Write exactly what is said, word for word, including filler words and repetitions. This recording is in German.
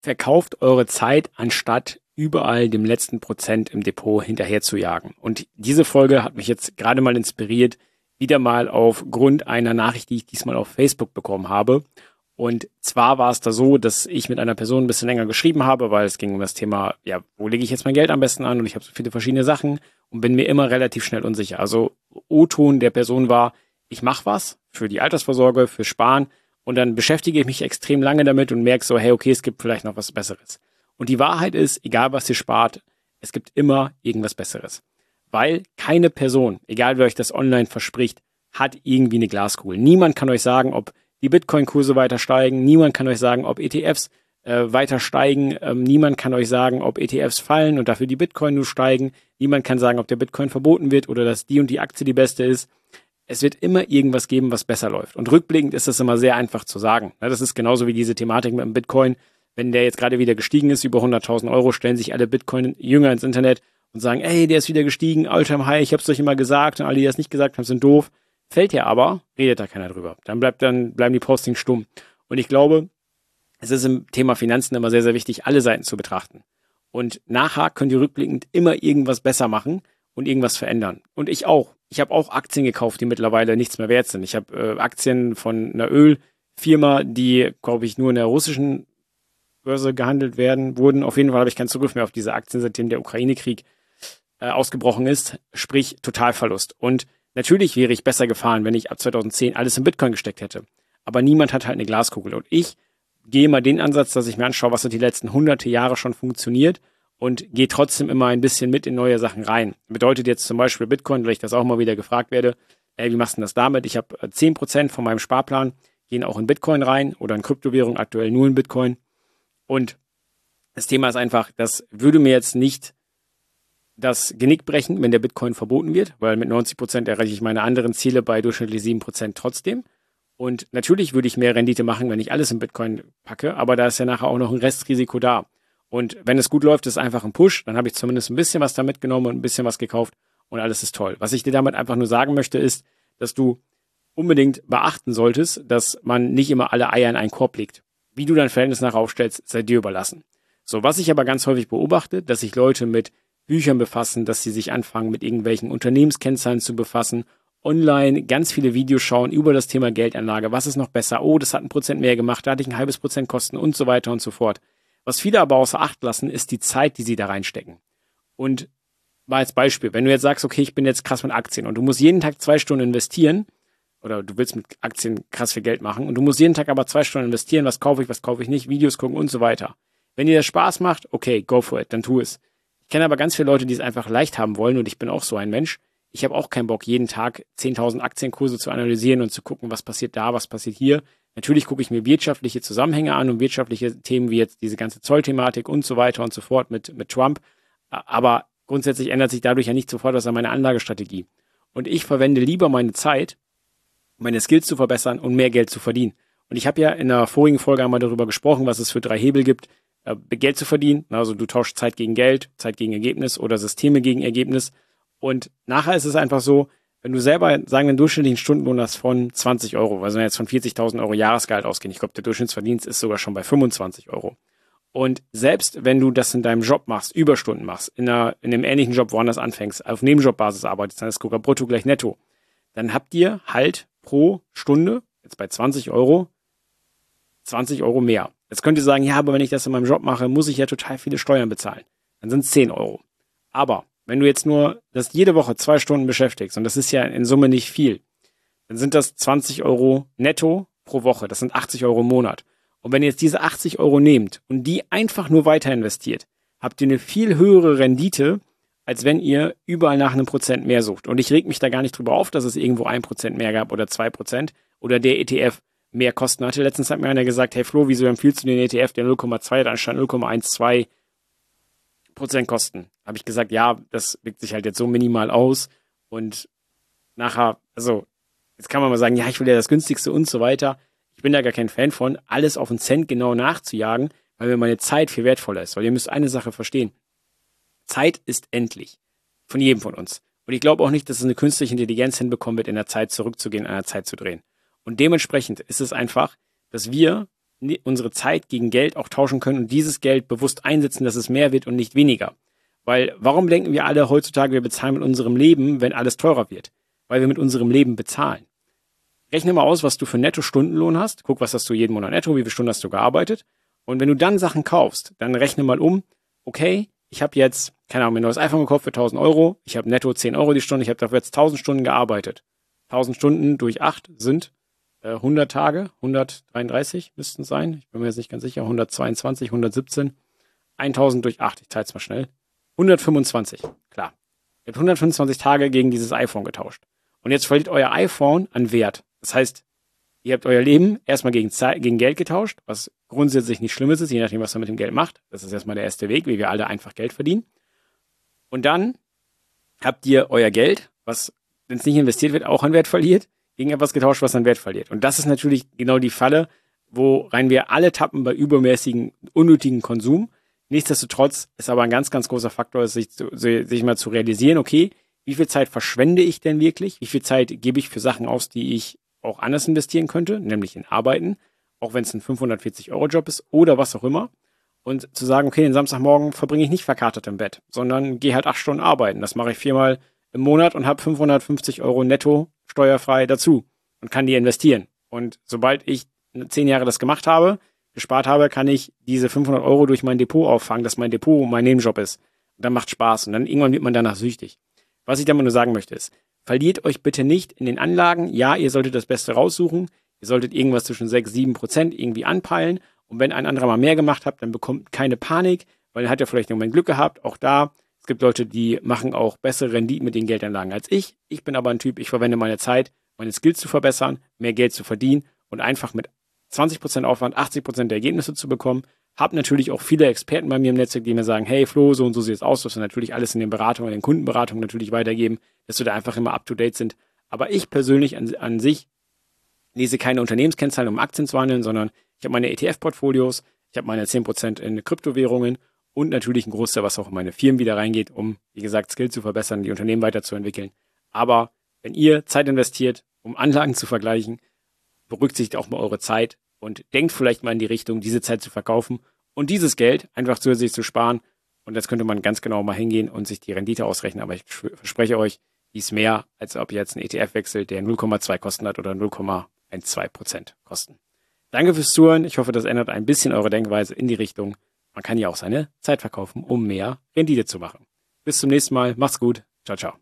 Verkauft eure Zeit, anstatt überall dem letzten Prozent im Depot hinterher zu jagen. Und diese Folge hat mich jetzt gerade mal inspiriert, wieder mal aufgrund einer Nachricht, die ich diesmal auf Facebook bekommen habe. Und zwar war es da so, dass ich mit einer Person ein bisschen länger geschrieben habe, weil es ging um das Thema, ja, wo lege ich jetzt mein Geld am besten an? Und ich habe so viele verschiedene Sachen und bin mir immer relativ schnell unsicher. Also O-Ton der Person war, ich mache was für die Altersvorsorge, für Sparen und dann beschäftige ich mich extrem lange damit und merke so, hey, okay, es gibt vielleicht noch was Besseres. Und die Wahrheit ist, egal was ihr spart, es gibt immer irgendwas Besseres. Weil keine Person, egal wer euch das online verspricht, hat irgendwie eine Glaskugel. Niemand kann euch sagen, ob die Bitcoin-Kurse weiter steigen. Niemand kann euch sagen, ob E T Fs äh, weiter steigen. Ähm, niemand kann euch sagen, ob E T Fs fallen und dafür die Bitcoin nur steigen. Niemand kann sagen, ob der Bitcoin verboten wird oder dass die und die Aktie die beste ist. Es wird immer irgendwas geben, was besser läuft. Und rückblickend ist das immer sehr einfach zu sagen. Das ist genauso wie diese Thematik mit dem Bitcoin. Wenn der jetzt gerade wieder gestiegen ist, über hunderttausend Euro, stellen sich alle Bitcoin-Jünger ins Internet und sagen, ey, der ist wieder gestiegen, All-Time High, ich hab's euch immer gesagt und alle, die das nicht gesagt haben, sind doof. Fällt ja aber, redet da keiner drüber. Dann bleibt dann bleiben die Postings stumm. Und ich glaube, es ist im Thema Finanzen immer sehr, sehr wichtig, alle Seiten zu betrachten. Und nachher könnt ihr rückblickend immer irgendwas besser machen und irgendwas verändern. Und ich auch. Ich habe auch Aktien gekauft, die mittlerweile nichts mehr wert sind. Ich habe äh, Aktien von einer Ölfirma, die, glaube ich, nur in der russischen Börse gehandelt werden, wurden. Auf jeden Fall habe ich keinen Zugriff mehr auf diese Aktien, seitdem der Ukraine-Krieg äh, ausgebrochen ist. Sprich, Totalverlust. Und natürlich wäre ich besser gefahren, wenn ich ab zweitausendzehn alles in Bitcoin gesteckt hätte. Aber niemand hat halt eine Glaskugel. Und ich gehe mal den Ansatz, dass ich mir anschaue, was hat die letzten hunderte Jahre schon funktioniert und gehe trotzdem immer ein bisschen mit in neue Sachen rein. Bedeutet jetzt zum Beispiel Bitcoin, weil ich das auch mal wieder gefragt werde, ey, wie machst du denn das damit? Ich habe zehn Prozent von meinem Sparplan gehen auch in Bitcoin rein oder in Kryptowährung, aktuell nur in Bitcoin. Und das Thema ist einfach, das würde mir jetzt nicht das Genick brechen, wenn der Bitcoin verboten wird, weil mit neunzig Prozent erreiche ich meine anderen Ziele bei durchschnittlich sieben Prozent trotzdem. Und natürlich würde ich mehr Rendite machen, wenn ich alles in Bitcoin packe, aber da ist ja nachher auch noch ein Restrisiko da. Und wenn es gut läuft, ist einfach ein Push, dann habe ich zumindest ein bisschen was da mitgenommen und ein bisschen was gekauft und alles ist toll. Was ich dir damit einfach nur sagen möchte, ist, dass du unbedingt beachten solltest, dass man nicht immer alle Eier in einen Korb legt. Wie du dein Verhältnis nachher aufstellst, sei dir überlassen. So, was ich aber ganz häufig beobachte, dass sich Leute mit Büchern befassen, dass sie sich anfangen, mit irgendwelchen Unternehmenskennzahlen zu befassen, online ganz viele Videos schauen über das Thema Geldanlage, was ist noch besser, oh, das hat ein Prozent mehr gemacht, da hatte ich ein halbes Prozent Kosten und so weiter und so fort. Was viele aber außer Acht lassen, ist die Zeit, die sie da reinstecken. Und mal als Beispiel, wenn du jetzt sagst, okay, ich bin jetzt krass mit Aktien und du musst jeden Tag zwei Stunden investieren, oder du willst mit Aktien krass viel Geld machen und du musst jeden Tag aber zwei Stunden investieren, was kaufe ich, was kaufe ich nicht, Videos gucken und so weiter. Wenn dir das Spaß macht, okay, go for it, dann tu es. Ich kenne aber ganz viele Leute, die es einfach leicht haben wollen und ich bin auch so ein Mensch. Ich habe auch keinen Bock, jeden Tag zehntausend Aktienkurse zu analysieren und zu gucken, was passiert da, was passiert hier. Natürlich gucke ich mir wirtschaftliche Zusammenhänge an und wirtschaftliche Themen wie jetzt diese ganze Zollthematik und so weiter und so fort mit, mit Trump. Aber grundsätzlich ändert sich dadurch ja nicht sofort was an meiner Anlagestrategie. Und ich verwende lieber meine Zeit, meine Skills zu verbessern und mehr Geld zu verdienen. Und ich habe ja in der vorigen Folge einmal darüber gesprochen, was es für drei Hebel gibt, äh, Geld zu verdienen. Also du tauschst Zeit gegen Geld, Zeit gegen Ergebnis oder Systeme gegen Ergebnis. Und nachher ist es einfach so, wenn du selber, sagen wir, einen durchschnittlichen Stundenlohn hast von zwanzig Euro, also wenn wir jetzt von vierzigtausend Euro Jahresgehalt ausgehen, ich glaube, der Durchschnittsverdienst ist sogar schon bei fünfundzwanzig Euro. Und selbst wenn du das in deinem Job machst, Überstunden machst, in, einer, in einem ähnlichen Job woanders anfängst, auf Nebenjobbasis arbeitest, dann ist sogar brutto gleich netto, dann habt ihr halt pro Stunde, jetzt bei zwanzig Euro, zwanzig Euro mehr. Jetzt könnt ihr sagen, ja, aber wenn ich das in meinem Job mache, muss ich ja total viele Steuern bezahlen. Dann sind es zehn Euro. Aber wenn du jetzt nur das jede Woche zwei Stunden beschäftigst, und das ist ja in Summe nicht viel, dann sind das zwanzig Euro netto pro Woche. Das sind achtzig Euro im Monat. Und wenn ihr jetzt diese achtzig Euro nehmt und die einfach nur weiter investiert, habt ihr eine viel höhere Rendite, als wenn ihr überall nach einem Prozent mehr sucht. Und ich reg mich da gar nicht drüber auf, dass es irgendwo ein Prozent mehr gab oder zwei Prozent oder der E T F mehr Kosten hatte. Letztens hat mir einer gesagt, hey Flo, wieso empfiehlst du den E T F, der null Komma zwei hat, anstatt null Komma zwölf Prozent Kosten? Habe ich gesagt, ja, das wirkt sich halt jetzt so minimal aus und nachher, also jetzt kann man mal sagen, ja, ich will ja das günstigste und so weiter. Ich bin da gar kein Fan von, alles auf einen Cent genau nachzujagen, weil mir meine Zeit viel wertvoller ist. Weil ihr müsst eine Sache verstehen. Zeit ist endlich. Von jedem von uns. Und ich glaube auch nicht, dass es eine künstliche Intelligenz hinbekommen wird, in der Zeit zurückzugehen, an der Zeit zu drehen. Und dementsprechend ist es einfach, dass wir unsere Zeit gegen Geld auch tauschen können und dieses Geld bewusst einsetzen, dass es mehr wird und nicht weniger. Weil warum denken wir alle heutzutage, wir bezahlen mit unserem Leben, wenn alles teurer wird? Weil wir mit unserem Leben bezahlen. Rechne mal aus, was du für Netto-Stundenlohn hast. Guck, was hast du jeden Monat netto, wie viele Stunden hast du gearbeitet. Und wenn du dann Sachen kaufst, dann rechne mal um, okay, ich habe jetzt, keine Ahnung, mir ein neues iPhone gekauft für tausend Euro. Ich habe netto zehn Euro die Stunde. Ich habe dafür jetzt tausend Stunden gearbeitet. tausend Stunden durch acht sind äh, hundert Tage. hundertdreiunddreißig müssten es sein. Ich bin mir jetzt nicht ganz sicher. hundertzweiundzwanzig, hundertsiebzehn. tausend durch acht. Ich teile es mal schnell. hundertfünfundzwanzig. Klar. Ihr habt hundertfünfundzwanzig Tage gegen dieses iPhone getauscht. Und jetzt verliert euer iPhone an Wert. Das heißt, ihr habt euer Leben erstmal gegen, Zeit, gegen Geld getauscht, was grundsätzlich nicht Schlimmes ist, je nachdem, was man mit dem Geld macht. Das ist erstmal der erste Weg, wie wir alle einfach Geld verdienen. Und dann habt ihr euer Geld, was, wenn es nicht investiert wird, auch an Wert verliert, gegen etwas getauscht, was an Wert verliert. Und das ist natürlich genau die Falle, worein wir alle tappen bei übermäßigen, unnötigen Konsum. Nichtsdestotrotz ist aber ein ganz, ganz großer Faktor, sich, zu, sich mal zu realisieren, okay, wie viel Zeit verschwende ich denn wirklich? Wie viel Zeit gebe ich für Sachen aus, die ich auch anders investieren könnte, nämlich in Arbeiten, auch wenn es ein fünfhundertvierzig Euro Job ist oder was auch immer. Und zu sagen, okay, den Samstagmorgen verbringe ich nicht verkatert im Bett, sondern gehe halt acht Stunden arbeiten. Das mache ich viermal im Monat und habe fünfhundertfünfzig Euro netto steuerfrei dazu und kann die investieren. Und sobald ich zehn Jahre das gemacht habe, gespart habe, kann ich diese fünfhundert Euro durch mein Depot auffangen, dass mein Depot mein Nebenjob ist. Und dann macht Spaß und dann irgendwann wird man danach süchtig. Was ich damit nur sagen möchte ist, verliert euch bitte nicht in den Anlagen. Ja, ihr solltet das Beste raussuchen. Ihr solltet irgendwas zwischen sechs, sieben Prozent irgendwie anpeilen. Und wenn ein anderer mal mehr gemacht hat, dann bekommt keine Panik, weil dann hat er vielleicht im Moment Glück gehabt. Auch da, es gibt Leute, die machen auch bessere Renditen mit den Geldanlagen als ich. Ich bin aber ein Typ, ich verwende meine Zeit, meine Skills zu verbessern, mehr Geld zu verdienen und einfach mit zwanzig Prozent Aufwand achtzig Prozent der Ergebnisse zu bekommen. Hab natürlich auch viele Experten bei mir im Netzwerk, die mir sagen, hey Flo, so und so sieht es aus, was wir natürlich alles in den Beratungen, in den Kundenberatungen natürlich weitergeben, dass wir da einfach immer up to date sind. Aber ich persönlich an, an sich lese keine Unternehmenskennzahlen, um Aktien zu handeln, sondern ich habe meine E T F-Portfolios, ich habe meine zehn Prozent in Kryptowährungen und natürlich ein Großteil, was auch in meine Firmen wieder reingeht, um, wie gesagt, Skills zu verbessern, die Unternehmen weiterzuentwickeln. Aber wenn ihr Zeit investiert, um Anlagen zu vergleichen, berücksichtigt auch mal eure Zeit und denkt vielleicht mal in die Richtung, diese Zeit zu verkaufen und dieses Geld einfach zusätzlich zu sparen. Und das könnte man ganz genau mal hingehen und sich die Rendite ausrechnen. Aber ich verspreche euch, die ist mehr, als ob ihr jetzt einen E T F wechselt, der null Komma zwei Kosten hat oder null Komma zwölf Prozent Kosten. Danke fürs Zuhören. Ich hoffe, das ändert ein bisschen eure Denkweise in die Richtung. Man kann ja auch seine Zeit verkaufen, um mehr Rendite zu machen. Bis zum nächsten Mal. Macht's gut. Ciao, ciao.